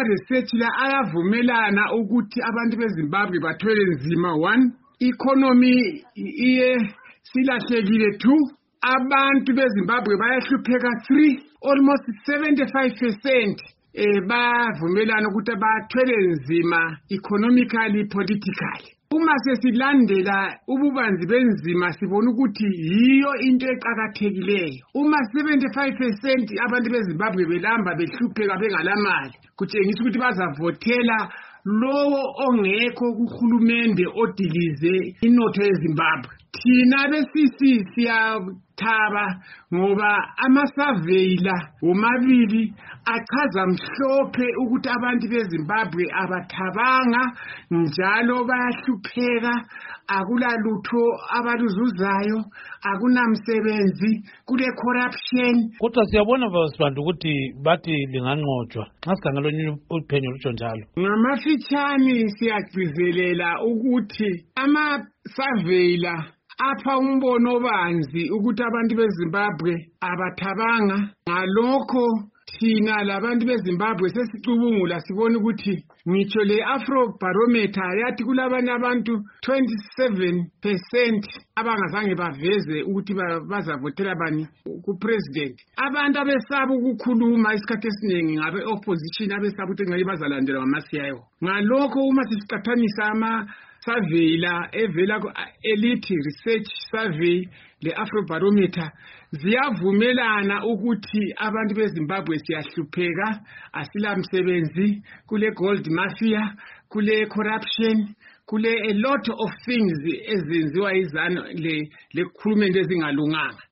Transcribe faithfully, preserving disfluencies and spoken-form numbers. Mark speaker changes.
Speaker 1: ama-research la ayavumelana ukuthi abantu beZimbabwe bathwele nzima. One, economy iye silahlekile. Two, abantu beZimbabwe bayahlupheka. Three, almost seventy-five percent eh bavumelana ukuthi bathwele nzima economically, politically. Uma sesilandela ububanzi benzima sibona ukuthi yiyo into eqhakathekileyo. Uma seventy-five percent abantu beZimbabwe belamba behlupheka bengalamali, kutshengisa ukuthi bazavotela lowo ongekho kuhulumende odilize inotho yeZimbabwe. Thina besisi siyathaba ngoba amasurveyila omabili achaza mhlophe ukuthi abantu beZimbabwe abathabanga njalo bayahlupheka, akulalutho abaluzuzayo, akunamsebenzi, kule corruption.
Speaker 2: Kodwa siyabona bantu ukuthi bathi linganqotshwa nxa sikhangela uphenyo lutsho njalo.
Speaker 1: Ngamafitshane siyagcizelela ukuthi ama-surveyila apha umbono obanzi ukuthi abantu beZimbabwe abathabanga. Ngalokho thina labantu beZimbabwe sesicubungula sibona ukuthi ngitsho le Afrobarometer yathi kulabanye abantu twenty-seven percent abangazange baveze ukuthi bazavotela bani ku-president. Abantu abesaba ukukhuluma isikhathi esiningi ngabe opposition abesaba ukuthi ngeke bazalandela ngama-C I O. Ngalokho uma sisiqathanisa ama survey la evela Elite Research Survey le Afrobarometer ziyavumelana ukuthi abantu beZimbabwe siyahlupheka, asilamsebenzi, kule gold mafia, kule corruption, kule a lot of things ezenziwa izano le le khulumende ezingalunganga.